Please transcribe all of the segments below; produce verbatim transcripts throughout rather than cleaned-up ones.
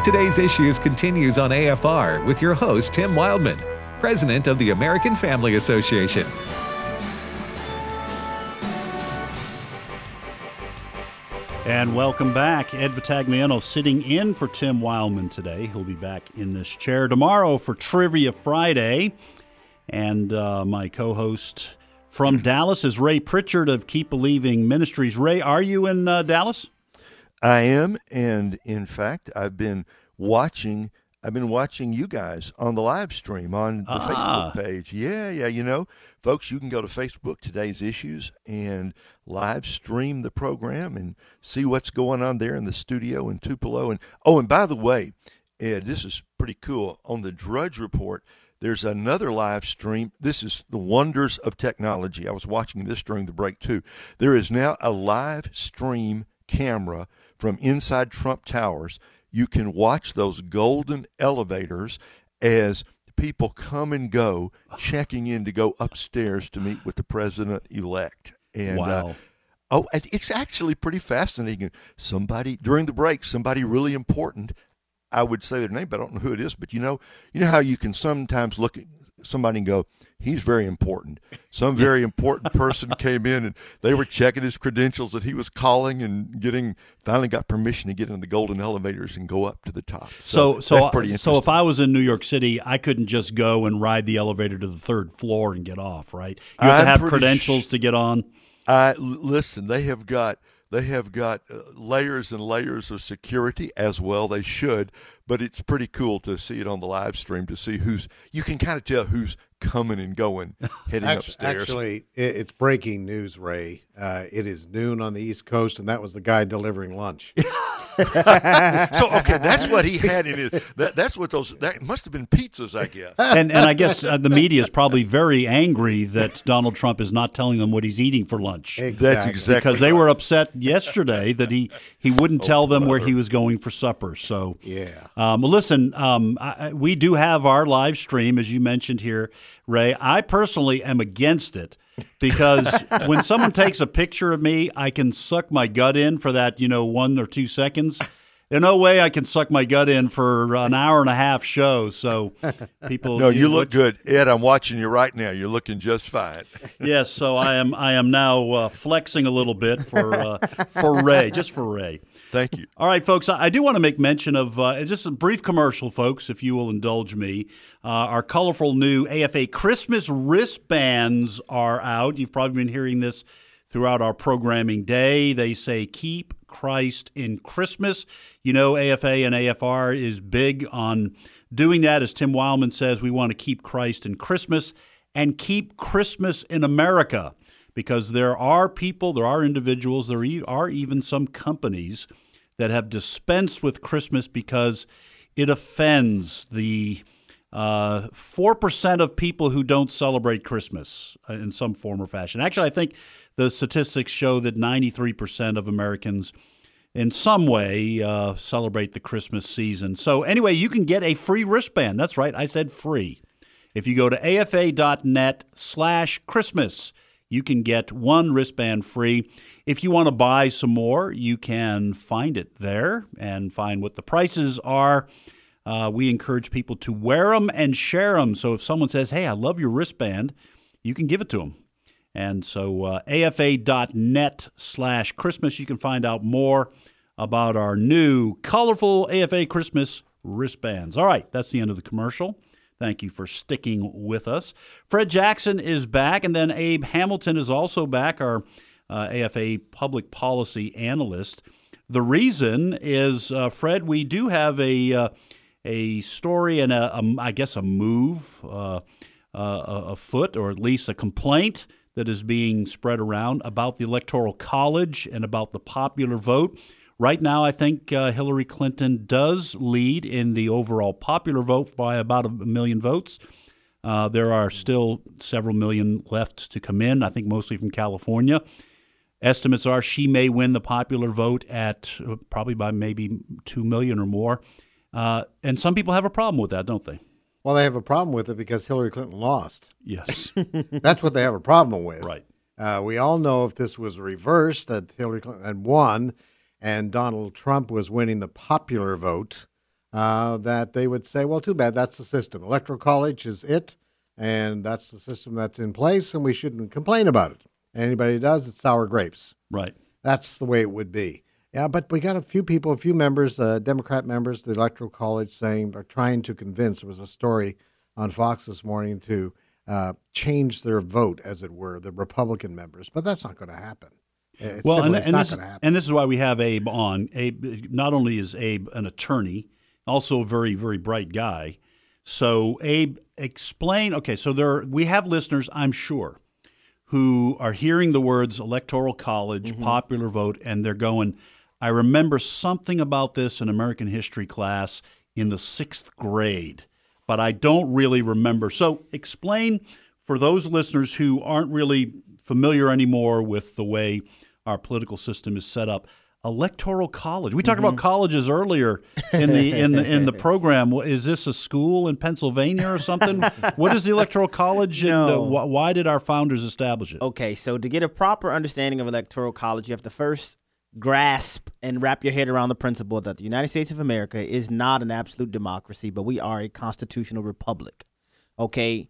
Today's Issues continues on A F R with your host, Tim Wildman, president of the American Family Association. And welcome back. Ed Vitagliano sitting in for Tim Wildman today. He'll be back in this chair tomorrow for Trivia Friday. And uh, my co-host from Dallas is Ray Pritchard of Keep Believing Ministries. Ray, are you in uh, Dallas? I am, and in fact, I've been watching. I've been watching you guys on the live stream on the ah. Facebook page. Yeah, yeah, you know, folks, you can go to Facebook, Today's Issues, and live stream the program and see what's going on there in the studio in Tupelo. And oh, and by the way, Ed, this is pretty cool. On the Drudge Report, there's another live stream. This is the wonders of technology. I was watching this during the break, too. There is now a live stream camera from inside Trump Towers. You can watch those golden elevators as people come and go, checking in to go upstairs to meet with the president-elect. And, wow. Uh, oh, it's actually pretty fascinating. Somebody, during the break, somebody really important, I would say their name, but I don't know who it is. But you know, you know how you can sometimes look at somebody and go, he's very important. Some very important person came in and they were checking his credentials that he was calling and getting, finally got permission to get in the golden elevators and go up to the top. So, so, so, that's pretty interesting. So if I was in New York City, I couldn't just go and ride the elevator to the third floor and get off, right? You have I'm to have pretty credentials sh- to get on. I listen, they have got they have got uh, layers and layers of security, as well they should, but it's pretty cool to see it on the live stream, to see who's, you can kind of tell who's coming and going, heading actually, upstairs. Actually, it's breaking news, Ray. Uh, it is noon on the East Coast, and that was the guy delivering lunch. So, okay, that's what he had in his, that, that's what those, that must have been pizzas, I guess. And and I guess uh, the media is probably very angry that Donald Trump is not telling them what he's eating for lunch. Exactly. That's exactly Because they were upset yesterday that he, he wouldn't Oh, tell them brother. where he was going for supper. So, Yeah. um, listen, um, I, we do have our live stream, as you mentioned here, Ray. I personally am against it because when someone takes a picture of me, I can suck my gut in for that, you know, one or two seconds. There's no way I can suck my gut in for an hour and a half show. So people, No, you look good. Ed, I'm watching you right now. You're looking just fine. Yes, so I am. I am now uh, flexing a little bit for uh, for Ray, just for Ray. Thank you. All right, folks, I, I do want to make mention of uh, just a brief commercial, folks, if you will indulge me. Uh, our colorful new A F A Christmas wristbands are out. You've probably been hearing this throughout our programming day. They say, keep Christ in Christmas. You know, A F A and A F R is big on doing that. As Tim Wildman says, we want to keep Christ in Christmas and keep Christmas in America, because there are people, there are individuals, there are even some companies that have dispensed with Christmas because it offends the uh, four percent of people who don't celebrate Christmas in some form or fashion. Actually, I think the statistics show that ninety-three percent of Americans in some way uh, celebrate the Christmas season. So anyway, you can get a free wristband. That's right, I said free. If you go to afa.net slash Christmas, you can get one wristband free. If you want to buy some more, you can find it there and find what the prices are. Uh, we encourage people to wear them and share them. So if someone says, hey, I love your wristband, you can give it to them. And so uh, afa.net slash Christmas, you can find out more about our new colorful A F A Christmas wristbands. All right, that's the end of the commercial. Thank you for sticking with us. Fred Jackson is back, and then Abe Hamilton is also back, our uh, A F A public policy analyst. The reason is, uh, Fred, we do have a uh, a story and, a, a, I guess, a move uh, uh, afoot, or at least a complaint that is being spread around about the Electoral College and about the popular vote. Right now, I think uh, Hillary Clinton does lead in the overall popular vote by about a million votes. Uh, there are still several million left to come in, I think mostly from California. Estimates are she may win the popular vote at uh, probably by maybe two million or more. Uh, and some people have a problem with that, don't they? Well, they have a problem with it because Hillary Clinton lost. Yes. That's what they have a problem with. Right. Uh, we all know if this was reversed, that Hillary Clinton had won and Donald Trump was winning the popular vote, uh, that they would say, well, too bad, that's the system. Electoral college is it, and that's the system that's in place, and we shouldn't complain about it. Anybody who does, it's sour grapes. Right. That's the way it would be. Yeah, but we got a few people, a few members, uh, Democrat members of the Electoral College saying, are trying to convince, there was a story on Fox this morning, to uh, change their vote, as it were, the Republican members. But that's not going to happen. It's well, simply, and, it's and, not this, going to happen. and this is why we have Abe on. Abe, not only is Abe an attorney, also a very, very bright guy. So, Abe, explain. Okay, so there we have listeners, I'm sure, who are hearing the words Electoral College, mm-hmm. popular vote, and they're going, I remember something about this in American history class in the sixth grade, but I don't really remember. So explain for those listeners who aren't really familiar anymore with the way our political system is set up. Electoral College. We talked mm-hmm. about colleges earlier in the in the in the program. Is this a school in Pennsylvania or something? What is the Electoral College, and no. uh, wh- why did our founders establish it? Okay, so to get a proper understanding of Electoral College, you have to first grasp and wrap your head around the principle that the United States of America is not an absolute democracy, but we are a constitutional republic. Okay,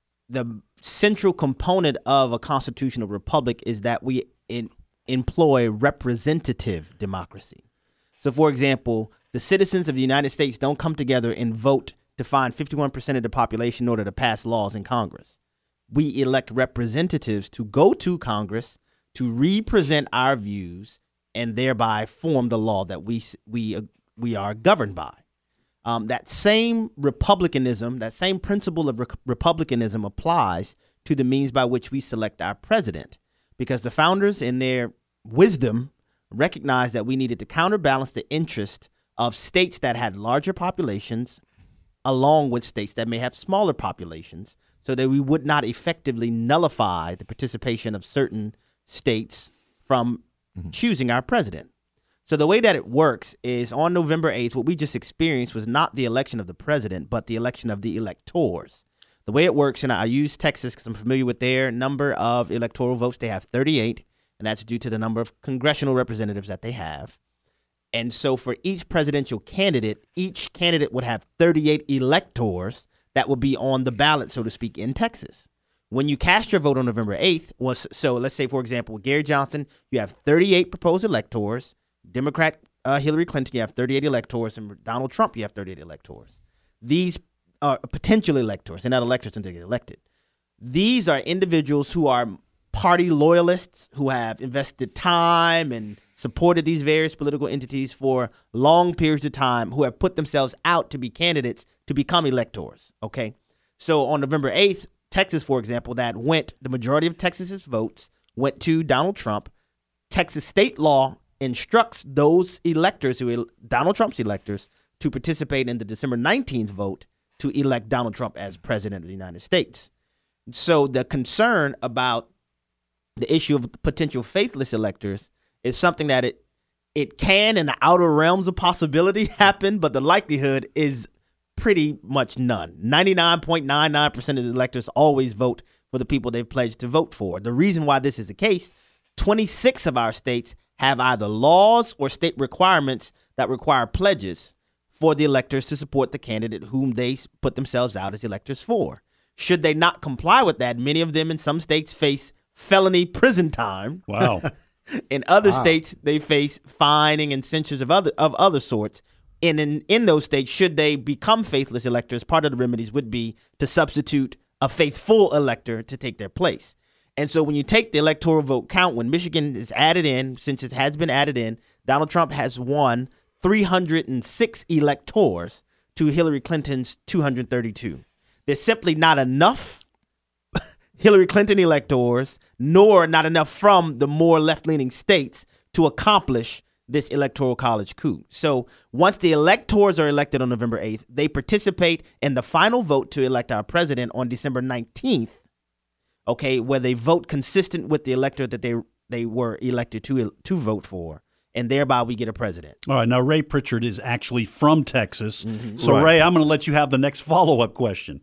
the central component of a constitutional republic is that we in employ representative democracy. So, for example, the citizens of the United States don't come together and vote to find fifty-one percent of the population in order to pass laws in Congress. We elect representatives to go to Congress to represent our views and thereby form the law that we we uh, we are governed by. Um, that same republicanism, that same principle of re- republicanism applies to the means by which we select our president, because the founders, in their wisdom, recognized that we needed to counterbalance the interest of states that had larger populations along with states that may have smaller populations, so that we would not effectively nullify the participation of certain states from mm-hmm. choosing our president. So the way that it works is on November eighth, what we just experienced was not the election of the president, but the election of the electors. The way it works, and I use Texas because I'm familiar with their number of electoral votes. They have thirty-eight, and that's due to the number of congressional representatives that they have. And so for each presidential candidate, each candidate would have thirty-eight electors that would be on the ballot, so to speak, in Texas. When you cast your vote on November eighth, was so let's say, for example, with Gary Johnson, you have thirty-eight proposed electors. Democrat uh, Hillary Clinton, you have thirty-eight electors, and Donald Trump, you have thirty-eight electors. These are potential electors, and not electors until they get elected. These are individuals who are party loyalists, who have invested time and supported these various political entities for long periods of time, who have put themselves out to be candidates to become electors. Okay, so on November eighth, Texas, for example, that went, the majority of Texas's votes went to Donald Trump. Texas state law instructs those electors, who Donald Trump's electors, to participate in the December nineteenth vote to elect Donald Trump as president of the United States. So the concern about the issue of potential faithless electors is something that it it can, in the outer realms of possibility, happen, but the likelihood is pretty much none. ninety-nine point nine nine percent of the electors always vote for the people they've pledged to vote for. The reason why this is the case, twenty-six of our states have either laws or state requirements that require pledges for the electors to support the candidate whom they put themselves out as electors for. Should they not comply with that, many of them in some states face felony prison time. Wow. In other wow. states, they face fining and censures of other of other sorts. And in, in those states, should they become faithless electors, part of the remedies would be to substitute a faithful elector to take their place. And so when you take the electoral vote count, when Michigan is added in, since it has been added in, Donald Trump has won three hundred six electors to Hillary Clinton's two hundred thirty-two. There's simply not enough Hillary Clinton electors, nor not enough from the more left-leaning states to accomplish this electoral college coup. So once the electors are elected on November eighth, they participate in the final vote to elect our president on December nineteenth. Okay, where they vote consistent with the electorate that they they were elected to to vote for, and thereby we get a president. All right, now Ray Pritchard is actually from Texas. Mm-hmm. So, right. Ray, I'm going to let you have the next follow-up question.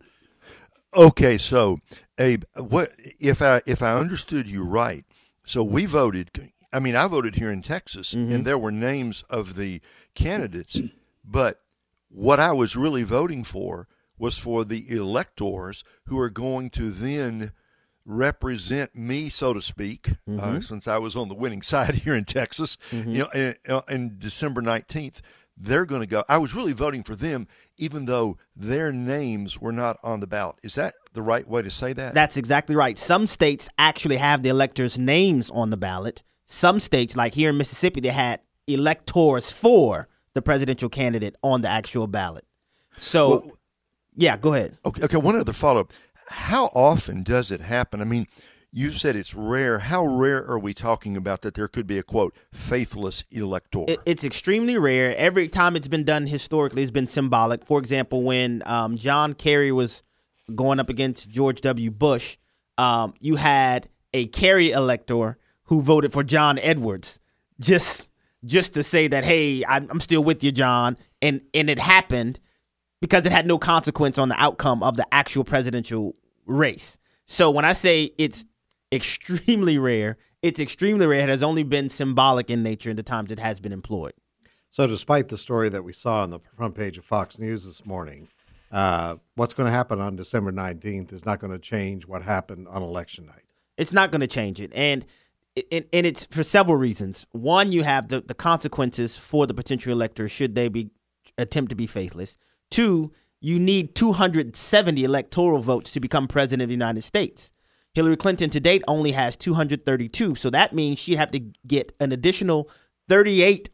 Okay, so Abe, what if I if I understood you right? So we voted. I mean, I voted here in Texas, mm-hmm. and there were names of the candidates, but What I was really voting for was for the electors who are going to then represent me, so to speak, mm-hmm. uh, since I was on the winning side here in Texas, mm-hmm. you know, and, uh, and December nineteenth, they're going to go. I was really voting for them, even though their names were not on the ballot. Is that the right way to say that? That's exactly right. Some states actually have the electors' names on the ballot. Some states, like here in Mississippi, they had electors for the presidential candidate on the actual ballot. So, well, yeah, go ahead. Okay, okay, one other follow-up. How often does it happen? I mean, you said it's rare. How rare are we talking about that there could be a, quote, faithless elector? It, it's extremely rare. Every time it's been done historically, it's been symbolic. For example, when um, John Kerry was going up against George W. Bush, um, you had a Kerry elector who voted for John Edwards just just to say that, hey, I'm, I'm still with you, John. And, and it happened because it had no consequence on the outcome of the actual presidential race. So when I say it's extremely rare, it's extremely rare. It has only been symbolic in nature in the times it has been employed. So despite the story that we saw on the front page of Fox News this morning, uh, what's going to happen on December nineteenth is not going to change what happened on election night. It's not going to change it. And And, and it's for several reasons. One, you have the, the consequences for the potential electors should they be attempt to be faithless. Two, you need two hundred seventy electoral votes to become president of the United States. Hillary Clinton to date only has two hundred thirty-two, so that means she'd have to get an additional thirty-eight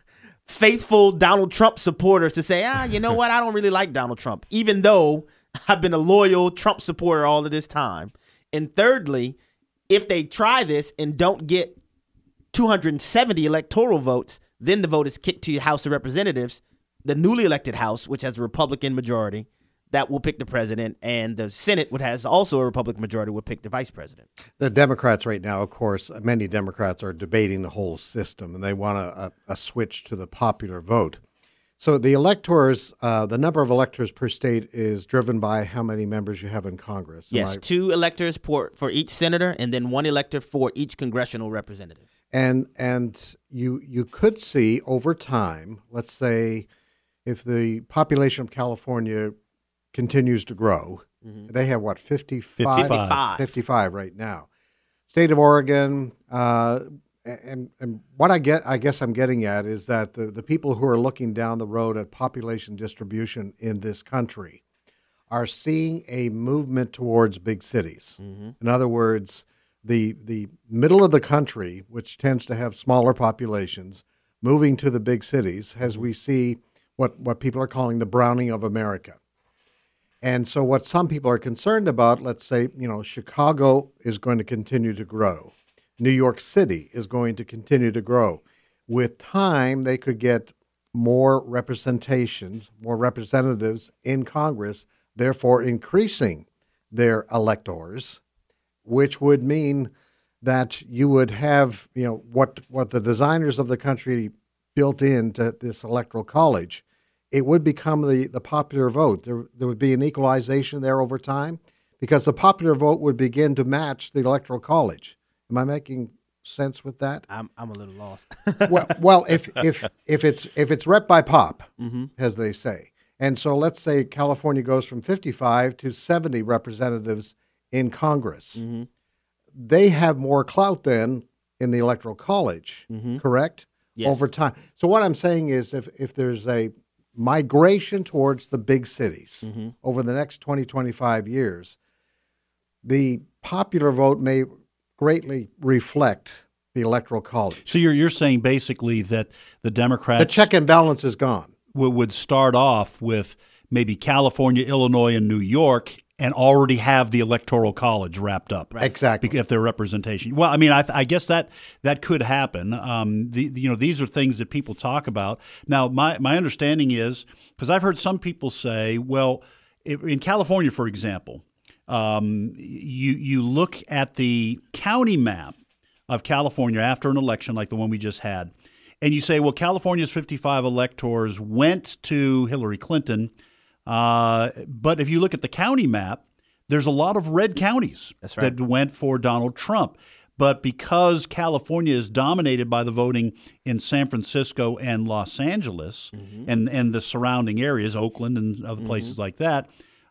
faithful Donald Trump supporters to say, ah, you know what, I don't really like Donald Trump, even though I've been a loyal Trump supporter all of this time. And thirdly, if they try this and don't get two hundred seventy electoral votes, then the vote is kicked to the House of Representatives, the newly elected House, which has a Republican majority, that will pick the president, and the Senate, which has also a Republican majority, will pick the vice president. The Democrats right now, of course, many Democrats are debating the whole system, and they want a, a, a switch to the popular vote. So the electors, uh, the number of electors per state is driven by how many members you have in Congress. Yes, I... two electors for, for each senator, and then one elector for each congressional representative. And and you you could see over time, let's say, if the population of California continues to grow, mm-hmm. they have what, fifty-five? fifty-five. fifty-five right now. State of Oregon. Uh, And and what I get, I guess I'm getting at is that the, the people who are looking down the road at population distribution in this country are seeing a movement towards big cities. Mm-hmm. In other words, the the middle of the country, which tends to have smaller populations, moving to the big cities as we see what, what people are calling the browning of America. And so what some people are concerned about, let's say, you know, Chicago is going to continue to grow. New York City is going to continue to grow. With time, they could get more representations, more representatives in Congress, therefore increasing their electors, which would mean that you would have, you know, what, what the designers of the country built into this electoral college. It would become the, the popular vote. There, there would be an equalization there over time because the popular vote would begin to match the electoral college. Am I making sense with that? I'm I'm a little lost. well, well, if if if it's if it's rep by pop, mm-hmm. as they say, and so let's say California goes from fifty-five to seventy representatives in Congress, mm-hmm. they have more clout then in the electoral college, mm-hmm. correct? Yes. Over time. So what I'm saying is, if if there's a migration towards the big cities mm-hmm. over the next twenty, twenty-five years, the popular vote may greatly reflect the electoral college. So you're you're saying basically that the Democrats the check and balance is gone. W- would start off with maybe California, Illinois, and New York, and already have the electoral college wrapped up. Right. Exactly. If their representation. Well, I mean, I, I guess that that could happen. Um, the, the you know these are things that people talk about. Now, my my understanding is because I've heard some people say, well, in California, for example. Um, you you look at the county map of California after an election like the one we just had, and you say, well, California's fifty-five electors went to Hillary Clinton, uh, but if you look at the county map, there's a lot of red counties That's right. that went for Donald Trump. But because California is dominated by the voting in San Francisco and Los Angeles mm-hmm. and, and the surrounding areas, Oakland and other mm-hmm. places like that,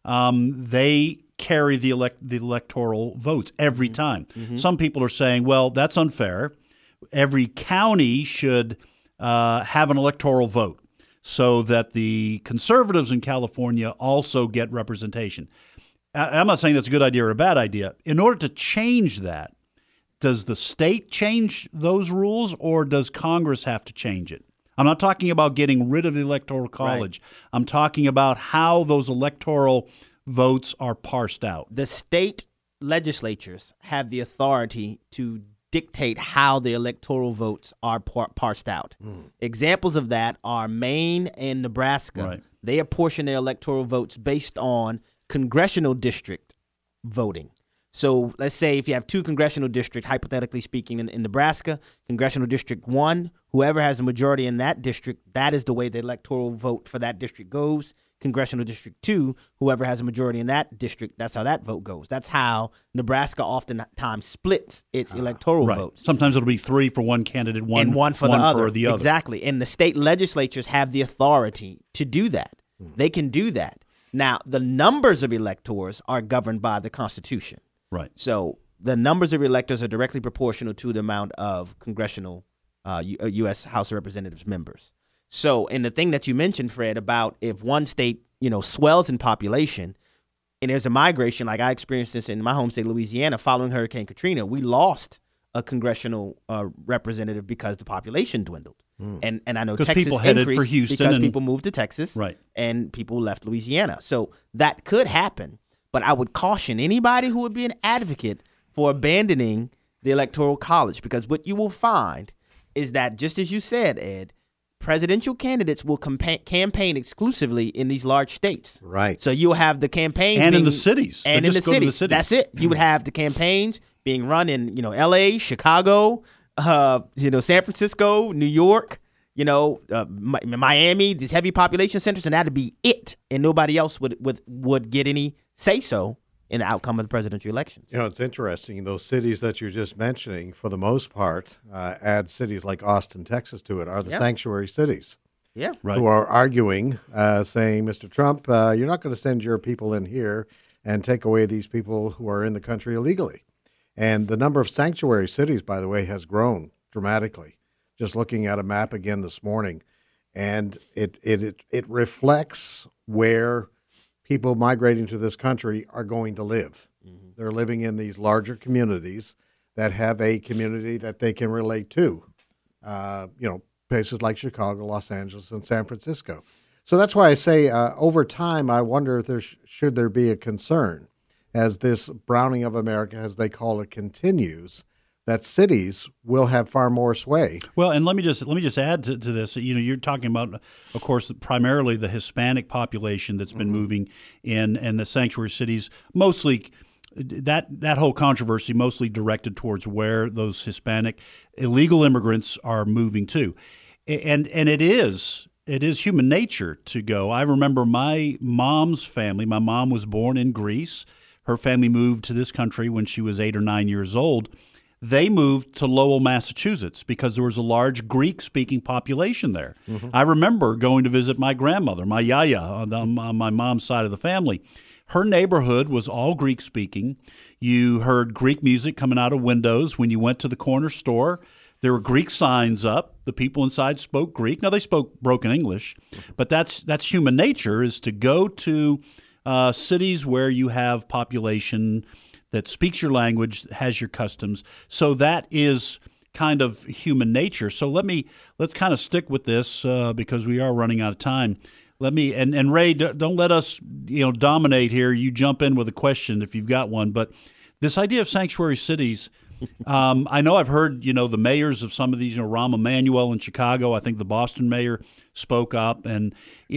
um, they carry the elect the electoral votes every mm-hmm. time. Mm-hmm. Some people are saying, well, that's unfair. Every county should uh, have an electoral vote so that the conservatives in California also get representation. I, I'm not saying that's a good idea or a bad idea. In order to change that, does the state change those rules or does Congress have to change it? I'm not talking about getting rid of the Electoral College. Right. I'm talking about how those electoral votes are parsed out. The state legislatures have the authority to dictate how the electoral votes are par- parsed out. Mm. Examples of that are Maine and Nebraska. Right. They apportion their electoral votes based on congressional district voting. So let's say if you have two congressional districts, hypothetically speaking, in, in Nebraska, congressional district one, whoever has a majority in that district, that is the way the electoral vote for that district goes. Congressional district two, whoever has a majority in that district, that's how that vote goes. That's how Nebraska oftentimes splits its electoral right. votes. Sometimes it'll be three for one candidate, one, and one for one the other. For the other. Exactly. And the state legislatures have the authority to do that. Hmm. They can do that. Now, the numbers of electors are governed by the Constitution. Right. So the numbers of electors are directly proportional to the amount of congressional uh, U- U S House of Representatives members. So, and the thing that you mentioned, Fred, about if one state, you know, swells in population and there's a migration, like I experienced this in my home state, Louisiana, following Hurricane Katrina, we lost a congressional uh, representative because the population dwindled. Mm. And and I know Texas people headed increased for Houston because and, people moved to Texas, right. and people left Louisiana. So that could happen. But I would caution anybody who would be an advocate for abandoning the Electoral College, because what you will find is that, just as you said, Ed, presidential candidates will campa- campaign exclusively in these large states. Right. So you'll have the campaigns and being, in the cities, and they in the just go to cities. the cities. That's it. You would have the campaigns being run in, you know, L A, Chicago, uh, you know, San Francisco, New York, you know, uh, Miami, these heavy population centers, and that'd be it, and nobody else would would would get any say so in the outcome of the presidential elections. You know, it's interesting. Those cities that you're just mentioning, for the most part, uh, add cities like Austin, Texas to it, are the yeah. sanctuary cities. Yeah. Right. Who are arguing, uh, saying, Mister Trump, uh, you're not going to send your people in here and take away these people who are in the country illegally. And the number of sanctuary cities, by the way, has grown dramatically. Just looking at a map again this morning, and it it it, it reflects where people migrating to this country are going to live. Mm-hmm. They're living in these larger communities that have a community that they can relate to. Uh, you know, places like Chicago, Los Angeles, and San Francisco. So that's why I say uh, over time, I wonder if there sh- should there be a concern as this browning of America, as they call it, continues, that cities will have far more sway. Well, and let me just let me just add to, to this. You know, you're talking about, of course, primarily the Hispanic population that's been mm-hmm. moving in, and the sanctuary cities, mostly that that whole controversy mostly directed towards where those Hispanic illegal immigrants are moving to, and and it is it is human nature to go. I remember my mom's family. My mom was born in Greece. Her family moved to this country when she was eight or nine years old. They moved to Lowell, Massachusetts, because there was a large Greek-speaking population there. Mm-hmm. I remember going to visit my grandmother, my yaya, on, the, on my mom's side of the family. Her neighborhood was all Greek-speaking. You heard Greek music coming out of windows when you went to the corner store. There were Greek signs up. The people inside spoke Greek. Now, they spoke broken English, but that's that's human nature, is to go to uh, cities where you have population that speaks your language, has your customs. So that is kind of human nature. So let me let's kind of stick with this uh, because we are running out of time. Let me and, and Ray, don't let us you know dominate here. You jump in with a question if you've got one. But this idea of sanctuary cities, um, I know I've heard you know the mayors of some of these. You know, Rahm Emanuel in Chicago. I think the Boston mayor spoke up. And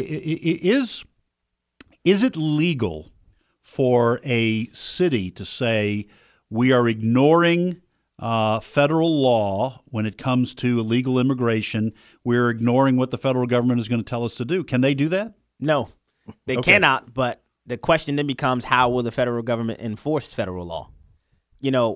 is is it legal for a city to say we are ignoring uh, federal law when it comes to illegal immigration? We're ignoring what the federal government is going to tell us to do. Can they do that? No, they okay. cannot. But the question then becomes, how will the federal government enforce federal law? You know,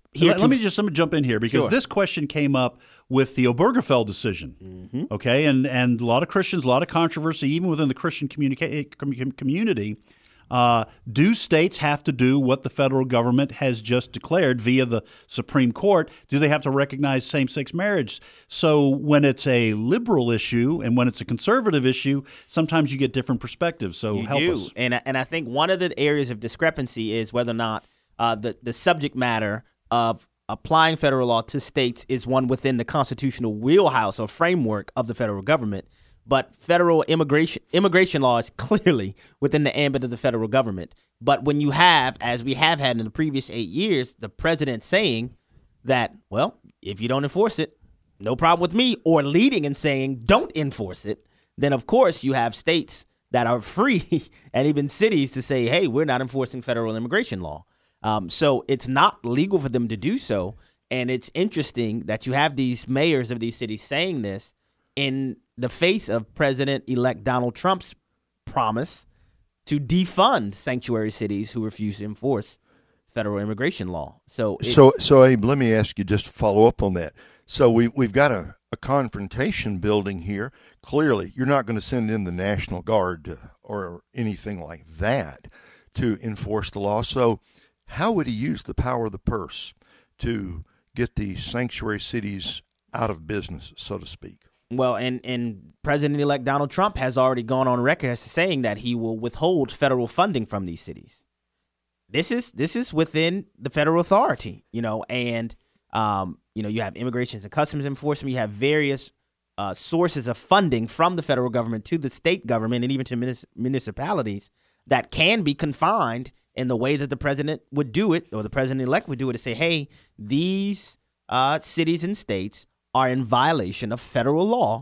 here let, to, let me just let me jump in here because Sure. this question came up with the Obergefell decision. Mm-hmm. Okay, and and a lot of Christians, a lot of controversy, even within the Christian communica- com- community. Uh, do states have to do what the federal government has just declared via the Supreme Court? Do they have to recognize same-sex marriage? So when it's a liberal issue and when it's a conservative issue, sometimes you get different perspectives. So You help do. us. And I- and I think one of the areas of discrepancy is whether or not uh, the the subject matter of applying federal law to states is one within the constitutional wheelhouse or framework of the federal government. But federal immigration immigration law is clearly within the ambit of the federal government. But when you have, as we have had in the previous eight years, the president saying that, well, if you don't enforce it, no problem with me, or leading and saying don't enforce it, then of course you have states that are free and even cities to say, hey, we're not enforcing federal immigration law. Um, so it's not legal for them to do so. And it's interesting that you have these mayors of these cities saying this in the face of President-elect Donald Trump's promise to defund sanctuary cities who refuse to enforce federal immigration law. So, it's, So, so Abe, let me ask you just to follow up on that. So we we've got a, a confrontation building here. Clearly, you're not going to send in the National Guard to, or anything like that to enforce the law. So, how would he use the power of the purse to get the sanctuary cities out of business, so to speak? Well, and, and President-elect Donald Trump has already gone on record as saying that he will withhold federal funding from these cities. This is this is within the federal authority, you know, and um, you know, you have Immigration and Customs Enforcement, you have various uh, sources of funding from the federal government to the state government and even to munis- municipalities that can be confined in the way that the president would do it, or the president-elect would do it, to say, hey, these uh, cities and states are in violation of federal law.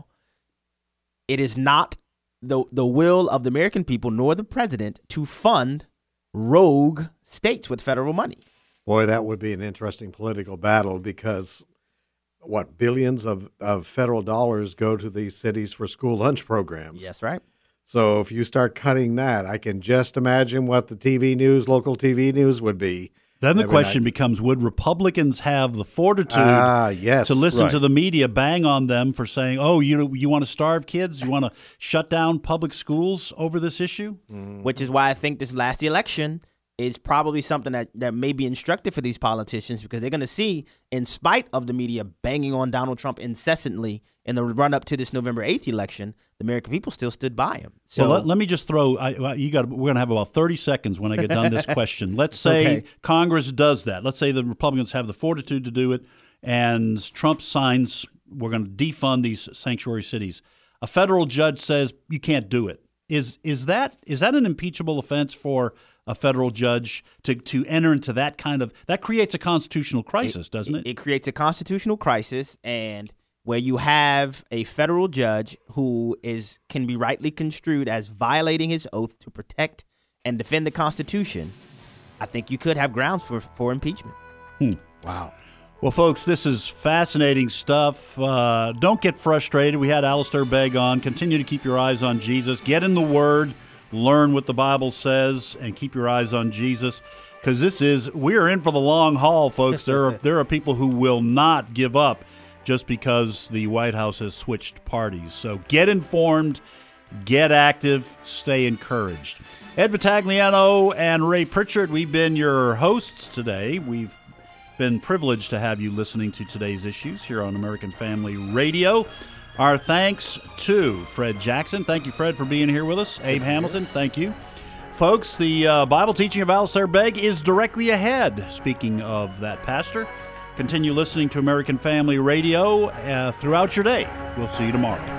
It is not the the will of the American people nor the president to fund rogue states with federal money. Boy, that would be an interesting political battle because, what, billions of, of federal dollars go to these cities for school lunch programs. Yes, right. So if you start cutting that, I can just imagine what the T V news, local T V news would be. Then the every question night. becomes, would Republicans have the fortitude Ah, yes, to listen right. to the media bang on them for saying, oh, you you want to starve kids? You want to shut down public schools over this issue? Mm. Which is why I think this last election is probably something that, that may be instructive for these politicians, because they're going to see, in spite of the media banging on Donald Trump incessantly in the run-up to this November eighth election, the American people still stood by him. So So let, let me just throw. I, you got. We're going to have about thirty seconds when I get done this question. Let's say Okay. Congress does that. Let's say the Republicans have the fortitude to do it, and Trump signs, we're going to defund these sanctuary cities. A federal judge says you can't do it. Is is that is that an impeachable offense for a federal judge to, to enter into that kind of, that creates a constitutional crisis, doesn't it? It creates a constitutional crisis, and where you have a federal judge who is can be rightly construed as violating his oath to protect and defend the Constitution, I think you could have grounds for, for impeachment. Wow. Well, folks, this is fascinating stuff. Uh, don't get frustrated. We had Alistair Begg on. Continue to keep your eyes on Jesus. Get in the Word. Learn what the Bible says, and keep your eyes on Jesus. Because this is, we're in for the long haul, folks. There are there are people who will not give up just because the White House has switched parties. So get informed, get active, stay encouraged. Ed Vitagliano and Ray Pritchard, we've been your hosts today. We've been privileged to have you listening to today's issues here on American Family Radio. Our thanks to Fred Jackson. Thank you, Fred, for being here with us. Abe Hamilton, thank you. Folks, the uh, Bible teaching of Alistair Begg is directly ahead. Speaking of that pastor, continue listening to American Family Radio uh, throughout your day. We'll see you tomorrow.